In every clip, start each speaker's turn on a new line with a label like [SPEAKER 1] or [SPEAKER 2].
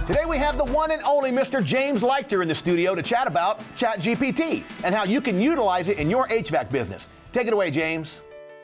[SPEAKER 1] Today we have the one and only Mr. James Leichter in the studio to chat about ChatGPT and how you can utilize it in your HVAC business. Take it away, James.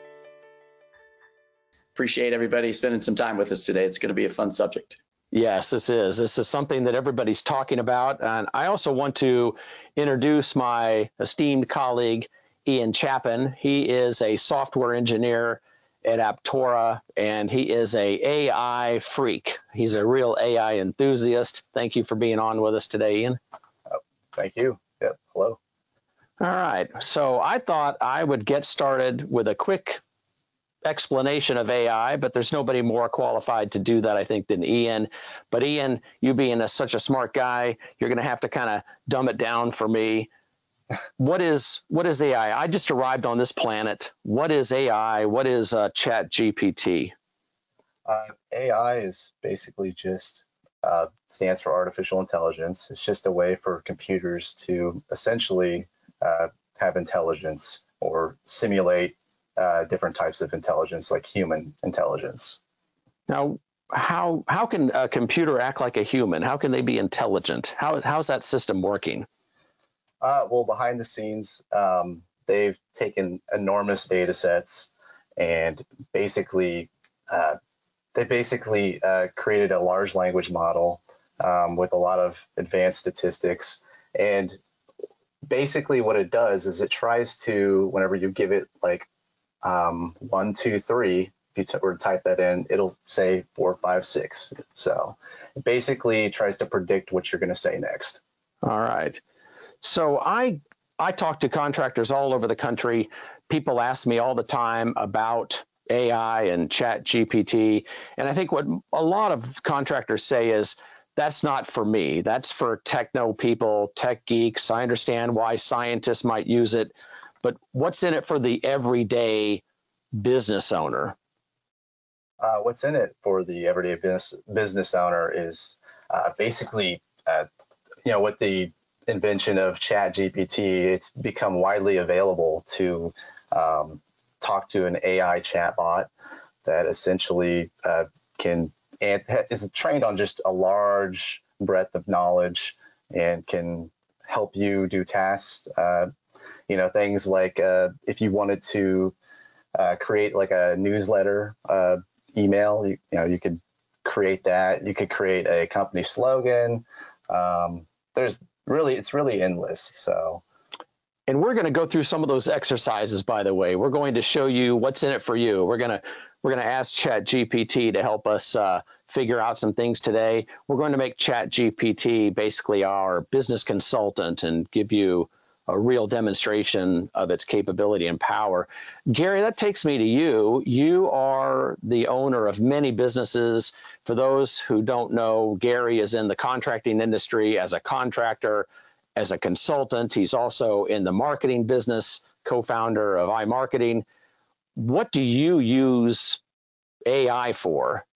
[SPEAKER 2] Appreciate everybody spending some time with us today. It's going to be a fun subject.
[SPEAKER 3] Yes, this is. This is something that everybody's talking about. And I also want to introduce my esteemed colleague, Ian Chapin. He is a software engineer at Aptora, and he is a AI freak. He's a real AI enthusiast. Thank you for being on with us today, Ian.
[SPEAKER 4] Oh, thank you. Yep. Hello.
[SPEAKER 3] All right. So I thought I would get started with a quick explanation of AI, but there's nobody more qualified to do that, I think, than Ian. But Ian, you being such a smart guy, you're going to have to kind of dumb it down for me. What is AI? I just arrived on this planet. What is AI? What is ChatGPT?
[SPEAKER 4] AI is basically just stands for artificial intelligence. It's just a way for computers to essentially have intelligence or simulate different types of intelligence, like human intelligence.
[SPEAKER 3] Now, how can a computer act like a human? How can they be intelligent? How's that system working?
[SPEAKER 4] Well, behind the scenes, they've taken enormous data sets and basically created a large language model with a lot of advanced statistics. And basically what it does is it tries to, whenever you give it like 1, 2, 3, if you were to type that in, it'll say 4, 5, 6. So it basically tries to predict what you're going to say next.
[SPEAKER 3] All right. So I talk to contractors all over the country. People ask me all the time about AI and ChatGPT. And I think what a lot of contractors say is, that's not for me. That's for techno people, tech geeks. I understand why scientists might use it, but what's in it for the everyday business owner?
[SPEAKER 4] What's in it for the everyday business owner is basically, with the invention of ChatGPT, it's become widely available to talk to an AI chatbot that essentially is trained on just a large breadth of knowledge and can help you do tasks. Things like if you wanted to create like a newsletter email, you could create that. You could create a company slogan. It's really endless. So,
[SPEAKER 3] and we're going to go through some of those exercises, by the way. We're going to show you what's in it for you. We're going to ask ChatGPT to help us figure out some things today. We're going to make ChatGPT basically our business consultant and give you a real demonstration of its capability and power. Gary, that takes me to you. You are the owner of many businesses. For those who don't know, Gary is in the contracting industry as a contractor, as a consultant. He's also in the marketing business, co-founder of iMarketing. What do you use AI for?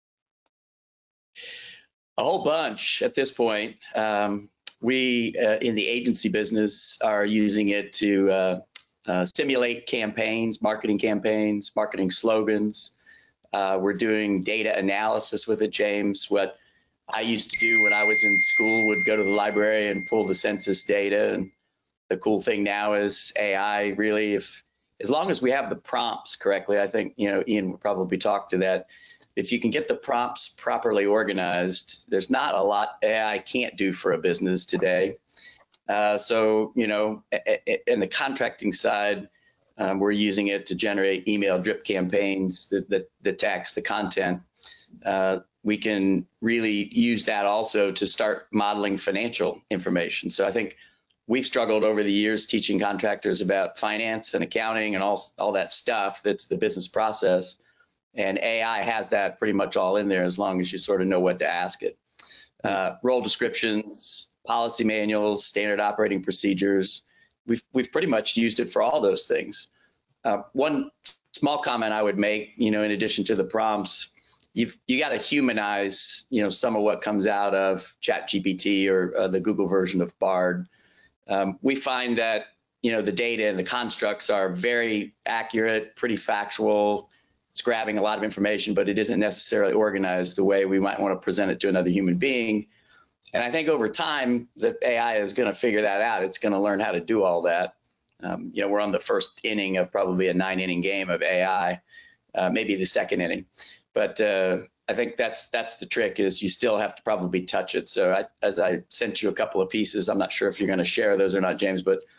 [SPEAKER 2] A whole bunch at this point. We, in the agency business, are using it to stimulate campaigns, marketing slogans. We're doing data analysis with it, James. What I used to do when I was in school would go to the library and pull the census data. And the cool thing now is AI really, as long as we have the prompts correctly, I think, Ian would probably talk to that. If you can get the prompts properly organized, there's not a lot AI can't do for a business today. So, in the contracting side, we're using it to generate email drip campaigns, the text, the content. We can really use that also to start modeling financial information. So I think we've struggled over the years teaching contractors about finance and accounting and all that stuff that's the business process. And AI has that pretty much all in there as long as you sort of know what to ask it. Role descriptions, policy manuals, standard operating procedures. We've pretty much used it for all those things. One small comment I would make, in addition to the prompts, you got to humanize, some of what comes out of ChatGPT or the Google version of Bard. We find that, the data and the constructs are very accurate, pretty factual. It's grabbing a lot of information, but it isn't necessarily organized the way we might want to present it to another human being. And I think over time, the AI is going to figure that out. It's going to learn how to do all that. We're on the first inning of probably a 9-inning game of AI, maybe the second inning. But I think that's the trick, is you still have to probably touch it. So as I sent you a couple of pieces, I'm not sure if you're going to share those or not, James, but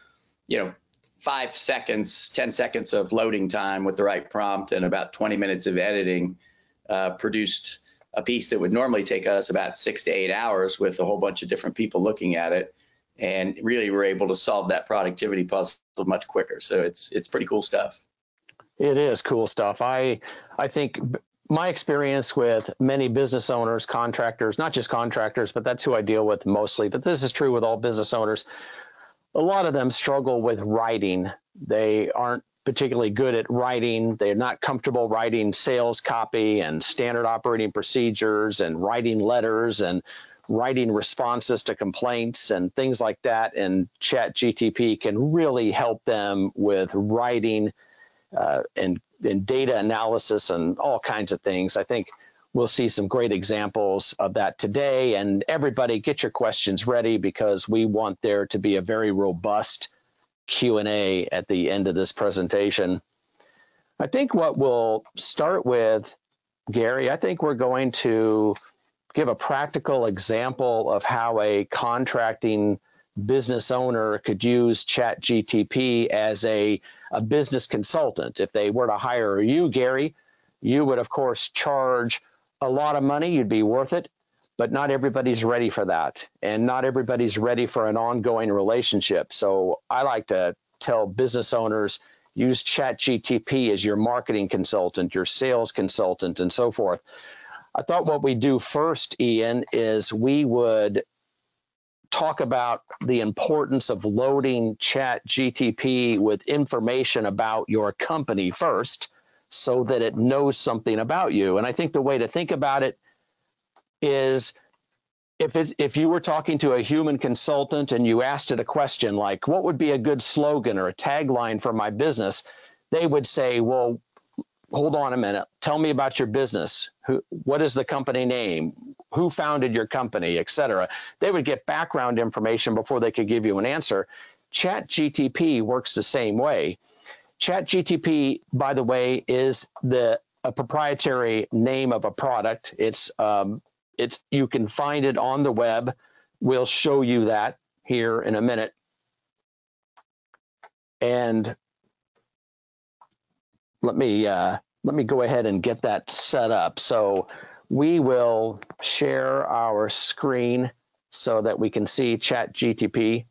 [SPEAKER 2] 5 seconds, 10 seconds of loading time with the right prompt and about 20 minutes of editing produced a piece that would normally take us about 6 to 8 hours with a whole bunch of different people looking at it. And really we're able to solve that productivity puzzle much quicker. So it's pretty cool stuff.
[SPEAKER 3] It is cool stuff. I think my experience with many business owners, contractors, not just contractors, but that's who I deal with mostly, but this is true with all business owners. A lot of them struggle with writing. They aren't particularly good at writing. They're not comfortable writing sales copy and standard operating procedures and writing letters and writing responses to complaints and things like that. And ChatGPT can really help them with writing and data analysis and all kinds of things. I think we'll see some great examples of that today. And everybody, get your questions ready, because we want there to be a very robust Q&A at the end of this presentation. I think what we'll start with, Gary, I think we're going to give a practical example of how a contracting business owner could use ChatGPT as a business consultant. If they were to hire you, Gary, you would, of course, charge a lot of money. You'd be worth it, but not everybody's ready for that. And not everybody's ready for an ongoing relationship. So I like to tell business owners, use ChatGPT as your marketing consultant, your sales consultant, and so forth. I thought what we do first, Ian, is we would talk about the importance of loading ChatGPT with information about your company first, so that it knows something about you. And I think the way to think about it is, if you were talking to a human consultant and you asked it a question like, what would be a good slogan or a tagline for my business? They would say, well, hold on a minute. Tell me about your business. What is the company name? Who founded your company, et cetera? They would get background information before they could give you an answer. ChatGPT works the same way. ChatGPT, by the way, is a proprietary name of a product. It's you can find it on the web. We'll show you that here in a minute. And let me go ahead and get that set up. So we will share our screen so that we can see ChatGPT.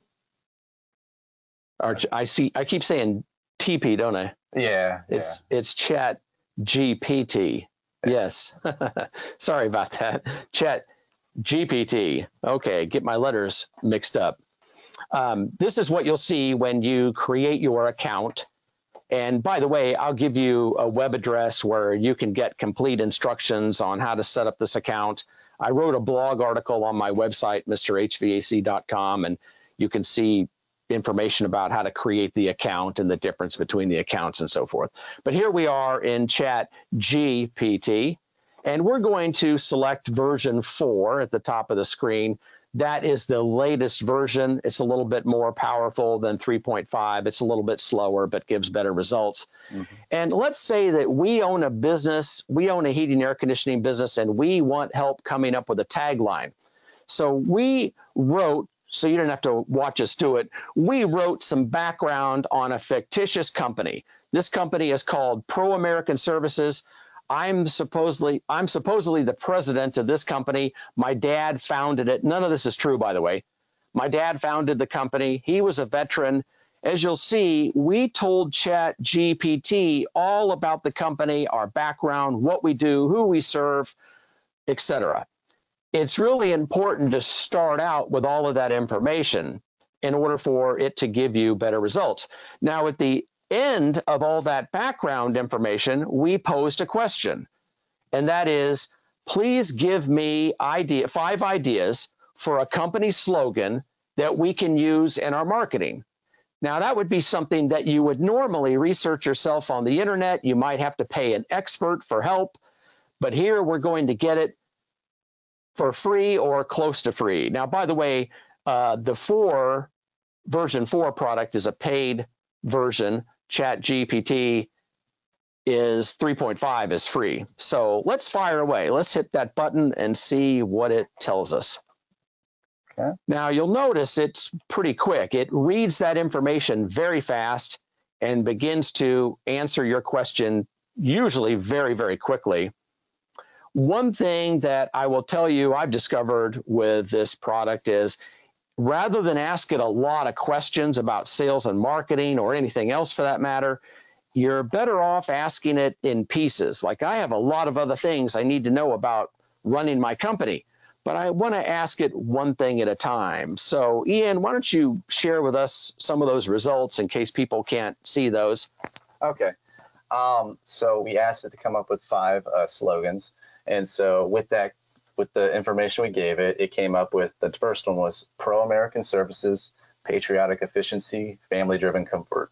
[SPEAKER 3] I keep saying TP, don't I?
[SPEAKER 4] Yeah.
[SPEAKER 3] It's ChatGPT. Yes. Sorry about that. ChatGPT. Okay, get my letters mixed up. This is what you'll see when you create your account. And by the way, I'll give you a web address where you can get complete instructions on how to set up this account. I wrote a blog article on my website, mrhvac.com, and you can see information about how to create the account and the difference between the accounts and so forth. But here we are in ChatGPT, and we're going to select version 4 at the top of the screen. That is the latest version. It's a little bit more powerful than 3.5. It's a little bit slower, but gives better results. Mm-hmm. And let's say that we own a business, we own a heating and air conditioning business, and we want help coming up with a tagline. So we wrote, so you didn't have to watch us do it, we wrote some background on a fictitious company. This company is called Pro American Services. I'm supposedly the president of this company. My dad founded it. None of this is true, by the way. My dad founded the company. He was a veteran. As you'll see, we told ChatGPT all about the company, our background, what we do, who we serve, etc. It's really important to start out with all of that information in order for it to give you better results. Now, at the end of all that background information, we posed a question, and that is, please give me 5 ideas for a company slogan that we can use in our marketing. Now, that would be something that you would normally research yourself on the internet. You might have to pay an expert for help, but here we're going to get it for free or close to free. Now, by the way, the version 4 product is a paid version. ChatGPT is 3.5 is free. So let's fire away. Let's hit that button and see what it tells us.
[SPEAKER 4] Okay.
[SPEAKER 3] Now, you'll notice it's pretty quick. It reads that information very fast and begins to answer your question usually very, very quickly. One thing that I will tell you I've discovered with this product is rather than ask it a lot of questions about sales and marketing or anything else for that matter, you're better off asking it in pieces. Like I have a lot of other things I need to know about running my company, but I want to ask it one thing at a time. So Ian, why don't you share with us some of those results in case people can't see those?
[SPEAKER 4] Okay. So we asked it to come up with 5 slogans. And so with the information we gave it, it came up with the first one was pro-American services, patriotic efficiency, family-driven comfort.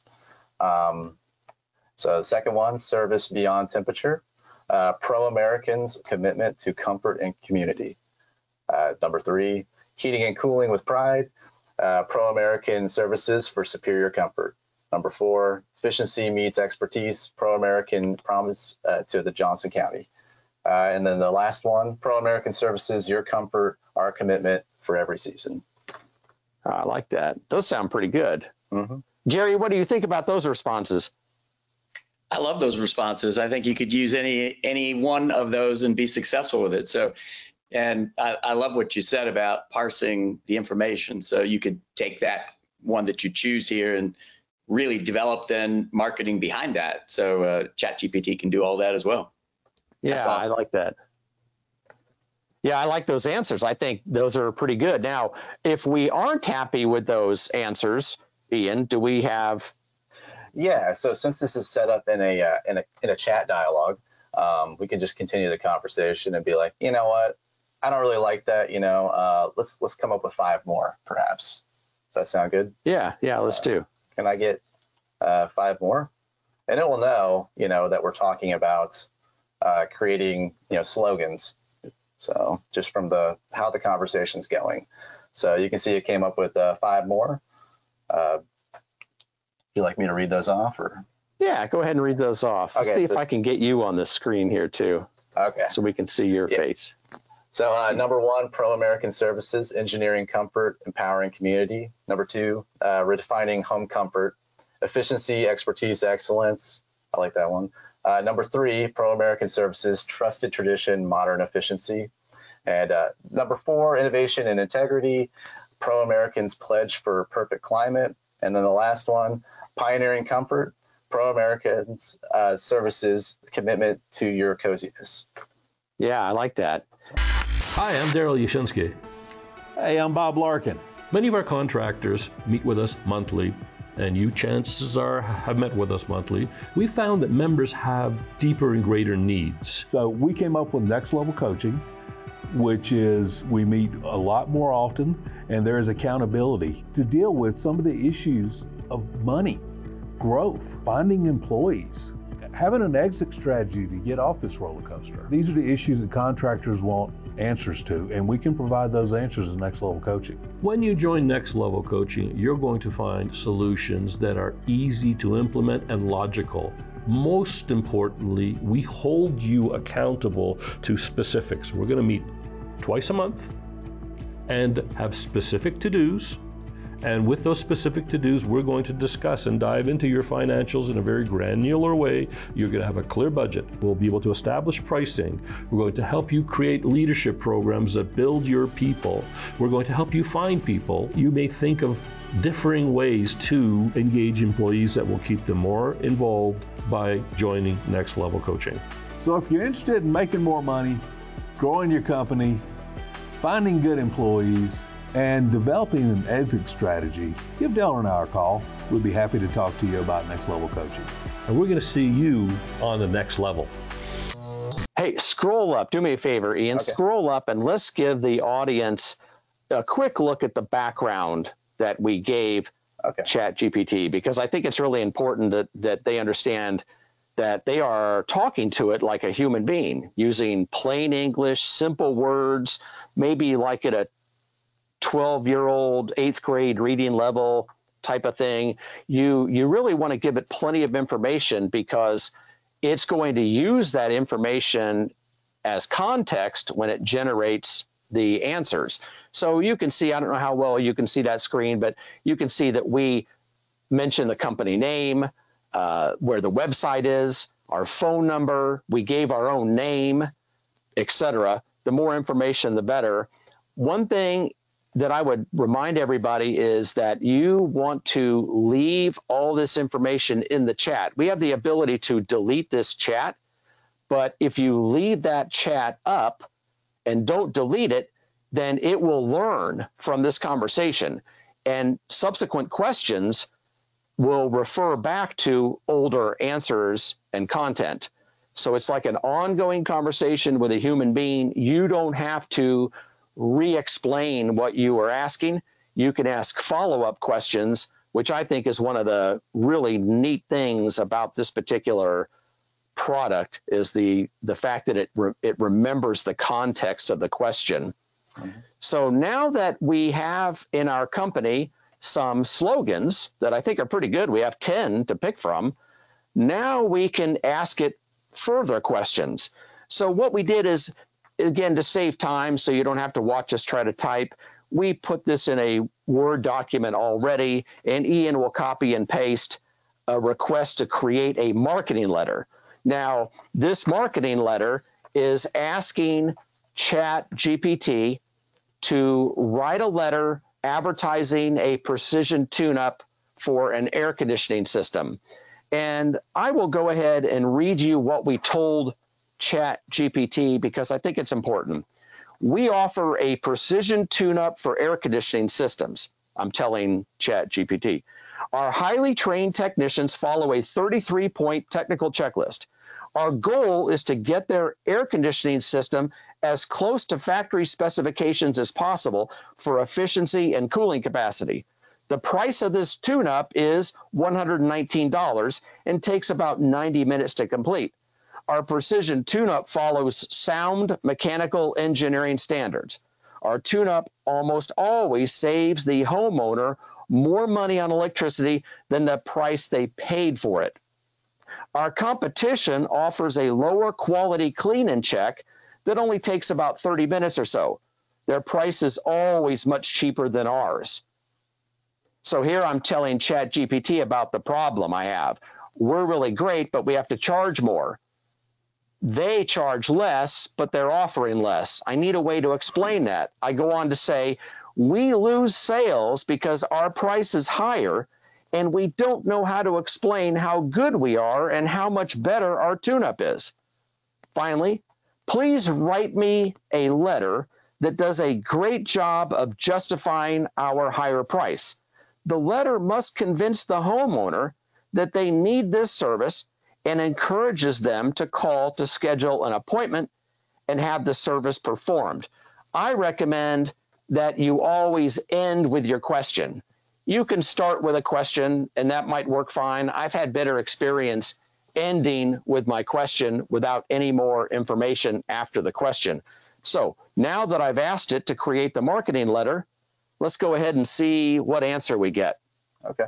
[SPEAKER 4] So the second one, service beyond temperature, pro-Americans commitment to comfort and community. Number 3, heating and cooling with pride, pro-American services for superior comfort. Number 4, efficiency meets expertise, pro-American promise to the Johnson County. And then the last one, pro-American services, your comfort, our commitment for every season.
[SPEAKER 3] I like that. Those sound pretty good.
[SPEAKER 4] Mm-hmm.
[SPEAKER 3] Jerry, what do you think about those responses?
[SPEAKER 2] I love those responses. I think you could use any one of those and be successful with it. So, and I love what you said about parsing the information. So you could take that one that you choose here and really develop then marketing behind that. So ChatGPT can do all that as well.
[SPEAKER 3] Yeah, awesome. I like that. Yeah, I like those answers. I think those are pretty good. Now, if we aren't happy with those answers, Ian, do we have?
[SPEAKER 4] Yeah, so since this is set up in a chat dialogue, we can just continue the conversation and be like, you know what, I don't really like that. Let's come up with 5 more, perhaps. Does that sound good?
[SPEAKER 3] Yeah, let's do.
[SPEAKER 4] Can I get 5 more? And it will know, that we're talking about creating, slogans. So just from how the conversation's going. So you can see it came up with 5 more. Would you like me to read those off, or?
[SPEAKER 3] Yeah, go ahead and read those off. Let's see if I can get you on the screen here too.
[SPEAKER 4] Okay.
[SPEAKER 3] So we can see your face.
[SPEAKER 4] So number 1, pro-American services, engineering comfort, empowering community. Number 2, redefining home comfort, efficiency, expertise, excellence. I like that one. Number 3, pro-American services, trusted tradition, modern efficiency. And number 4, innovation and integrity, pro-Americans pledge for perfect climate. And then the last one, pioneering comfort, pro-Americans services, commitment to your coziness.
[SPEAKER 3] Yeah, I like that.
[SPEAKER 5] Hi, I'm Daryl Yashinsky.
[SPEAKER 6] Hey, I'm Bob Larkin.
[SPEAKER 5] Many of our contractors meet with us monthly, and you, chances are, have met with us monthly. We found that members have deeper and greater needs.
[SPEAKER 6] So we came up with Next Level Coaching, which is we meet a lot more often, and there is accountability to deal with some of the issues of money, growth, finding employees, having an exit strategy to get off this roller coaster. These are the issues that contractors want answers to, and we can provide those answers in Next Level Coaching.
[SPEAKER 5] When you join Next Level Coaching, you're going to find solutions that are easy to implement and logical. Most importantly, we hold you accountable to specifics. We're going to meet twice a month and have specific to-dos. And with those specific to-dos, we're going to discuss and dive into your financials in a very granular way. You're going to have a clear budget. We'll be able to establish pricing. We're going to help you create leadership programs that build your people. We're going to help you find people. You may think of differing ways to engage employees that will keep them more involved by joining Next Level Coaching.
[SPEAKER 6] So if you're interested in making more money, growing your company, finding good employees, and developing an exit strategy, give Dale and I a call. We'd be happy to talk to you about Next Level Coaching.
[SPEAKER 5] And we're going to see you on the next level.
[SPEAKER 3] Hey, scroll up. Do me a favor, Ian. Okay. Scroll up and let's give the audience a quick look at the background that we gave ChatGPT, because I think it's really important that they understand that they are talking to it like a human being, using plain English, simple words, maybe like at a 12-year-old, 8th grade reading level type of thing. You really want to give it plenty of information because it's going to use that information as context when it generates the answers. So you can see, I don't know how well you can see that screen, but you can see that we mention the company name, where the website is, our phone number, we gave our own name, etc. The more information, the better. One thing that I would remind everybody is that you want to leave all this information in the chat. We have the ability to delete this chat, but if you leave that chat up and don't delete it, then it will learn from this conversation, and subsequent questions will refer back to older answers and content. So it's like an ongoing conversation with a human being. You don't have to re-explain what you were asking. You can ask follow-up questions, which I think is one of the really neat things about this particular product, is the fact that it remembers the context of the question. Mm-hmm. So now that we have in our company some slogans that I think are pretty good, we have 10 to pick from, now we can ask it further questions. So what we did is, again, to save time so you don't have to watch us try to type, we put this in a Word document already, and Ian will copy and paste a request to create a marketing letter. Now, this marketing letter is asking ChatGPT to write a letter advertising a precision tune-up for an air conditioning system. And I will go ahead and read you what we told ChatGPT because I think it's important. We offer a precision tune-up for air conditioning systems, I'm telling ChatGPT. Our highly trained technicians follow a 33-point technical checklist. Our goal is to get their air conditioning system as close to factory specifications as possible for efficiency and cooling capacity. The price of this tune-up is $119 and takes about 90 minutes to complete. Our precision tune-up follows sound mechanical engineering standards. Our tune-up almost always saves the homeowner more money on electricity than the price they paid for it. Our competition offers a lower quality clean and check that only takes about 30 minutes or so. Their price is always much cheaper than ours. So here I'm telling ChatGPT about the problem I have. We're really great, but we have to charge more. They charge less, but they're offering less. I need a way to explain that. I go on to say, we lose sales because our price is higher, and we don't know how to explain how good we are and how much better our tune-up is. Finally, please write me a letter that does a great job of justifying our higher price. The letter must convince the homeowner that they need this service and encourages them to call to schedule an appointment and have the service performed. I recommend that you always end with your question. You can start with a question, and that might work fine. I've had better experience ending with my question without any more information after the question. So now that I've asked it to create the marketing letter, let's go ahead and see what answer we get.
[SPEAKER 4] Okay.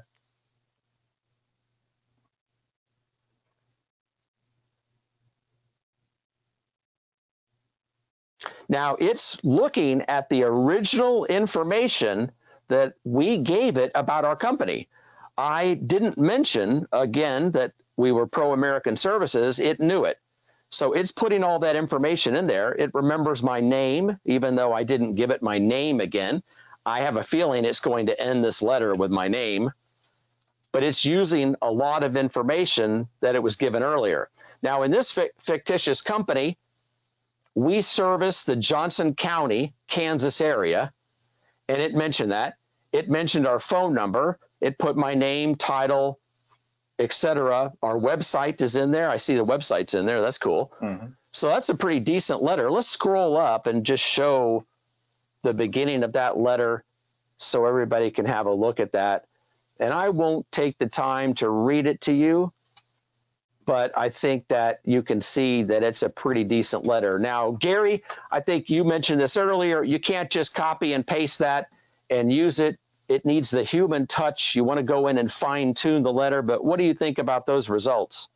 [SPEAKER 3] Now it's looking at the original information that we gave it about our company. I didn't mention, again, that we were Pro-American Services. It knew it. So it's putting all that information in there. It remembers my name, even though I didn't give it my name again. I have a feeling it's going to end this letter with my name, but it's using a lot of information that it was given earlier. Now, in this fictitious company, we service the Johnson County, Kansas area, and it mentioned that. It mentioned our phone number. It put my name, title, etc. Our website is in there. I see the website's in there. That's cool. Mm-hmm. So that's a pretty decent letter. Let's scroll up and just show the beginning of that letter so everybody can have a look at that. And I won't take the time to read it to you, but I think that you can see that it's a pretty decent letter. Now, Gary, I think you mentioned this earlier. You can't just copy and paste that and use it. It needs the human touch. You want to go in and fine tune the letter, but what do you think about those results?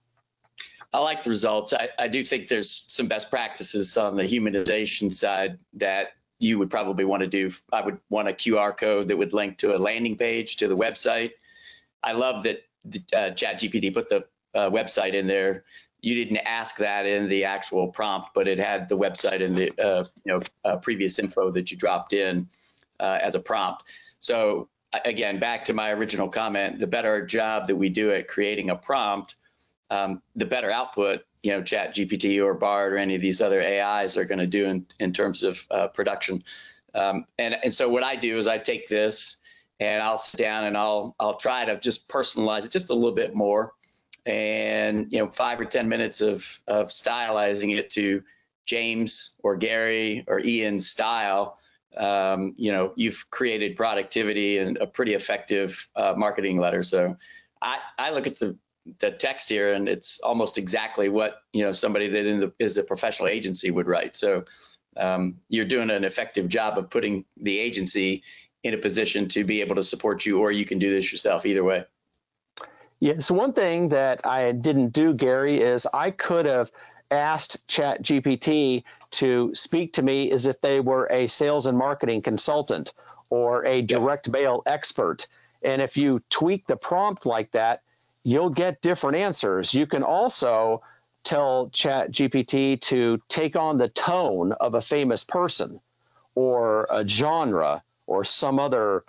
[SPEAKER 2] I like the results. I do think there's some best practices on the humanization side that you would probably want to do. I would want a QR code that would link to a landing page to the website. I love that ChatGPT put the website in there. You didn't ask that in the actual prompt, but it had the website and the previous info that you dropped in as a prompt. So again, back to my original comment, the better job that we do at creating a prompt, the better output, ChatGPT or Bard or any of these other AIs are going to do in terms of production. And so what I do is I take this and I'll sit down and I'll try to just personalize it just a little bit more. And 5 or 10 minutes of stylizing it to James or Gary or Ian's style, you've created productivity and a pretty effective marketing letter. So I look at the text here, and it's almost exactly what somebody that is a professional agency would write. So you're doing an effective job of putting the agency in a position to be able to support you, or you can do this yourself. Either way.
[SPEAKER 3] Yeah. So one thing that I didn't do, Gary, is I could have asked ChatGPT to speak to me as if they were a sales and marketing consultant or a direct mail expert. And if you tweak the prompt like that, you'll get different answers. You can also tell ChatGPT to take on the tone of a famous person or a genre or some other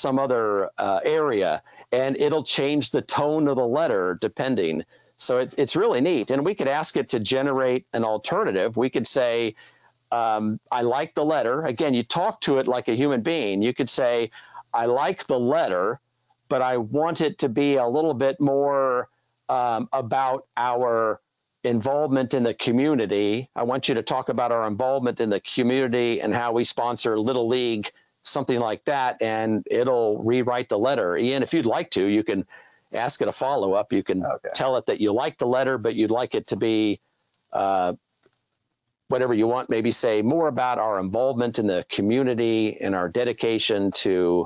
[SPEAKER 3] area, and it'll change the tone of the letter depending. So it's really neat. And we could ask it to generate an alternative. We could say, I like the letter. Again, you talk to it like a human being. You could say, I like the letter, but I want it to be a little bit more about our involvement in the community. I want you to talk about our involvement in the community and how we sponsor Little League, something like that, and it'll rewrite the letter. Ian, if you'd like to, you can ask it a follow-up. You can tell it that you like the letter, but you'd like it to be whatever you want, maybe say more about our involvement in the community and our dedication to.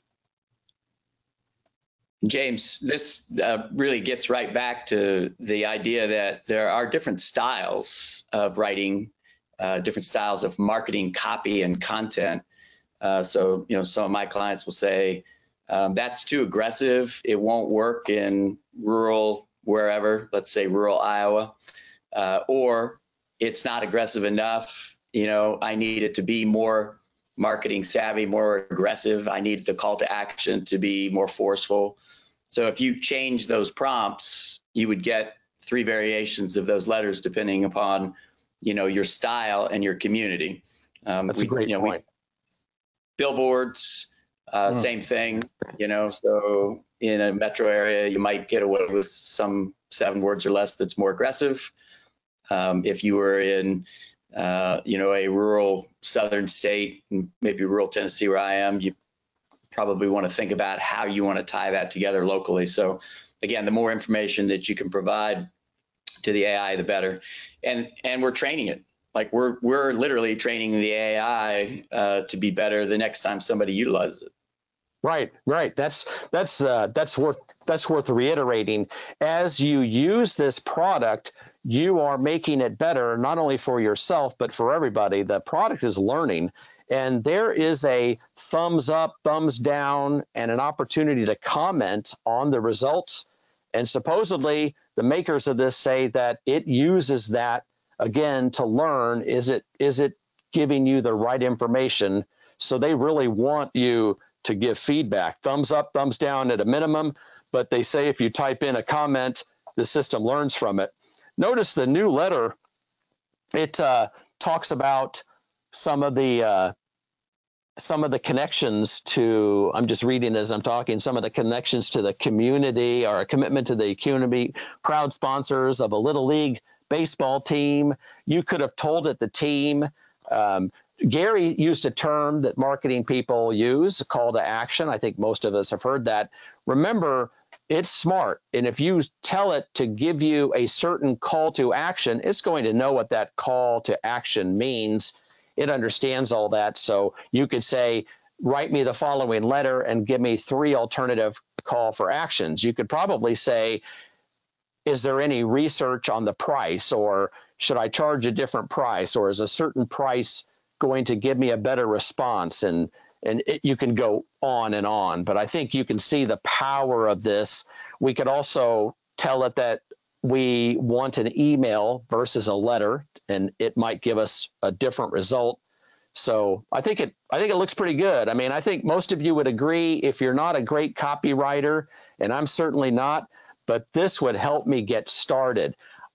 [SPEAKER 2] James, this really gets right back to the idea that there are different styles of writing, different styles of marketing, copy, and content. So, some of my clients will say, that's too aggressive. It won't work in rural, wherever, let's say rural Iowa, or it's not aggressive enough. I need it to be more marketing savvy, more aggressive. I need the call to action to be more forceful. So if you change those prompts, you would get 3 variations of those letters depending upon, your style and your community.
[SPEAKER 3] That's a great point.
[SPEAKER 2] Billboards, same thing, so in a metro area, you might get away with some 7 words or less that's more aggressive. If you were in, a rural southern state, maybe rural Tennessee where I am, you probably want to think about how you want to tie that together locally. So again, the more information that you can provide to the AI, the better. And we're training it. Like we're literally training the AI to be better the next time somebody utilizes it.
[SPEAKER 3] Right. That's worth reiterating. As you use this product, you are making it better, not only for yourself, but for everybody. The product is learning, and there is a thumbs up, thumbs down, and an opportunity to comment on the results. And supposedly the makers of this say that it uses that again to learn, is it giving you the right information? So they really want you to give feedback, thumbs up, thumbs down at a minimum, but they say if you type in a comment, the system learns from it. Notice the new letter, it talks about some of the connections to, I'm just reading as I'm talking, some of the connections to the community, or a commitment to the community, proud sponsors of a Little League baseball team. You could have told it the team. Gary used a term that marketing people use, a call to action. I think most of us have heard that. Remember, it's smart. And if you tell it to give you a certain call to action, it's going to know what that call to action means. It understands all that. So you could say, write me the following letter and give me 3 alternative call for actions. You could probably say, is there any research on the price, or should I charge a different price, or is a certain price going to give me a better response? And you can go on and on, but I think you can see the power of this. We could also tell it that we want an email versus a letter, and it might give us a different result. So I think it looks pretty good. I mean, I think most of you would agree, if you're not a great copywriter, and I'm certainly not, but this would help me get started.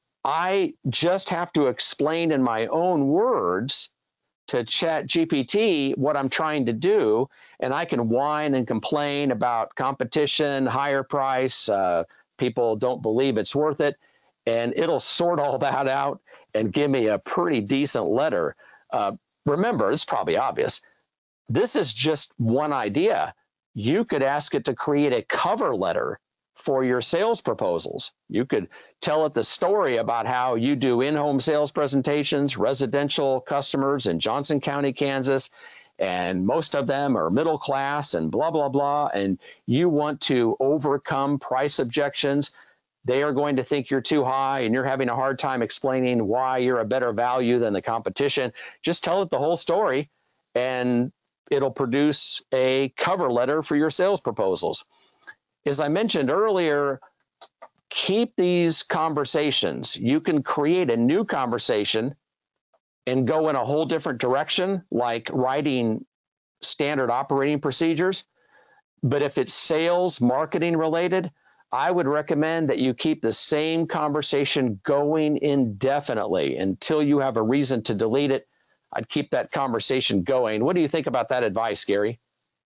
[SPEAKER 3] I just have to explain in my own words to ChatGPT what I'm trying to do, and I can whine and complain about competition, higher price, people don't believe it's worth it, and it'll sort all that out and give me a pretty decent letter. Remember, it's probably obvious, this is just one idea. You could ask it to create a cover letter for your sales proposals. You could tell it the story about how you do in-home sales presentations, residential customers in Johnson County, Kansas, and most of them are middle class and blah, blah, blah, and you want to overcome price objections. They are going to think you're too high and you're having a hard time explaining why you're a better value than the competition. Just tell it the whole story, and it'll produce a cover letter for your sales proposals. As I mentioned earlier, keep these conversations. You can create a new conversation and go in a whole different direction, like writing standard operating procedures. But if it's sales, marketing related, I would recommend that you keep the same conversation going indefinitely until you have a reason to delete it. I'd keep that conversation going. What do you think about that advice, Gary?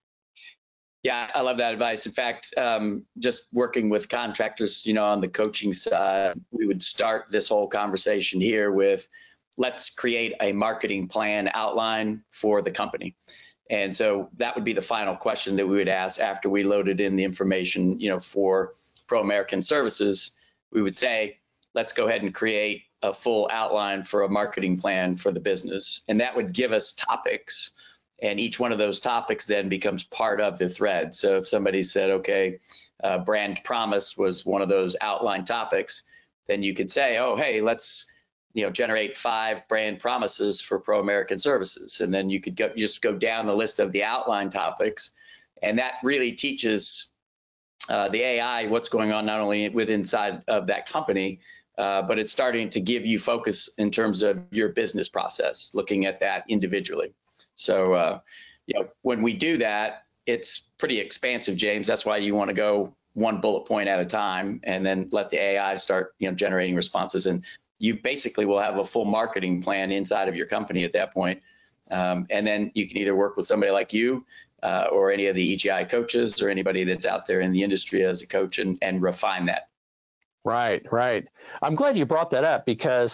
[SPEAKER 2] Yeah, I love that advice. In fact, just working with contractors, on the coaching side, we would start this whole conversation here with, let's create a marketing plan outline for the company. And so that would be the final question that we would ask after we loaded in the information, for Pro American Services. We would say, let's go ahead and create a full outline for a marketing plan for the business. And that would give us topics. And each one of those topics then becomes part of the thread. So if somebody said, okay, brand promise was one of those outline topics, then you could say, oh, hey, let's generate 5 brand promises for Pro American Services. And then you could just go down the list of the outline topics. And that really teaches the AI what's going on, not only inside of that company, but it's starting to give you focus in terms of your business process, looking at that individually. So, when we do that, it's pretty expansive, James. That's why you want to go one bullet point at a time and then let the AI start, generating responses. And you basically will have a full marketing plan inside of your company at that point. And then you can either work with somebody like you or any of the EGI coaches or anybody that's out there in the industry as a coach and refine that.
[SPEAKER 3] Right. I'm glad you brought that up, because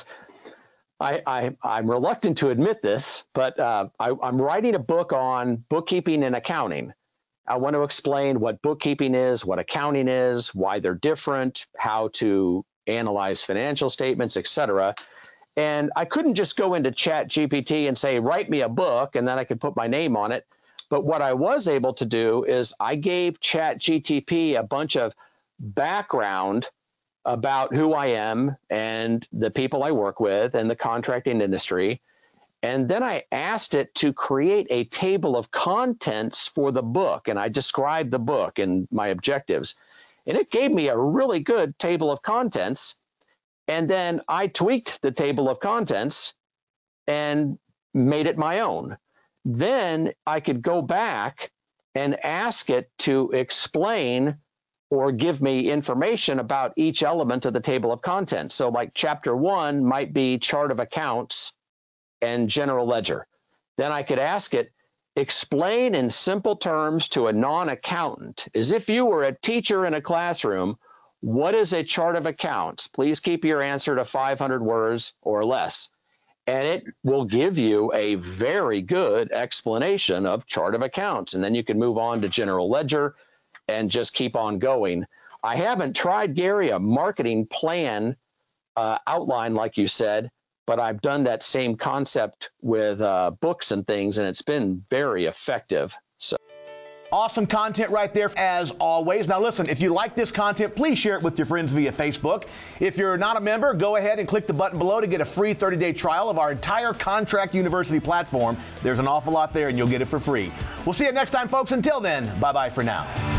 [SPEAKER 3] I'm reluctant to admit this, but I'm writing a book on bookkeeping and accounting. I want to explain what bookkeeping is, what accounting is, why they're different, how to analyze financial statements, etc. And I couldn't just go into ChatGPT and say, write me a book, and then I could put my name on it. But what I was able to do is I gave ChatGPT a bunch of background about who I am and the people I work with and the contracting industry. And then I asked it to create a table of contents for the book. And I described the book and my objectives. And it gave me a really good table of contents. And then I tweaked the table of contents and made it my own. Then I could go back and ask it to explain or give me information about each element of the table of contents. So like chapter 1 might be chart of accounts and general ledger. Then I could ask it, explain in simple terms to a non-accountant, as if you were a teacher in a classroom, what is a chart of accounts? Please keep your answer to 500 words or less. And it will give you a very good explanation of chart of accounts. And then you can move on to general ledger and just keep on going. I haven't tried, Gary, a marketing plan outline like you said, but I've done that same concept with books and things, and it's been very effective. So.
[SPEAKER 1] Awesome content right there, as always. Now, listen, if you like this content, please share it with your friends via Facebook. If you're not a member, go ahead and click the button below to get a free 30-day trial of our entire Contract University platform. There's an awful lot there, and you'll get it for free. We'll see you next time, folks. Until then, bye-bye for now.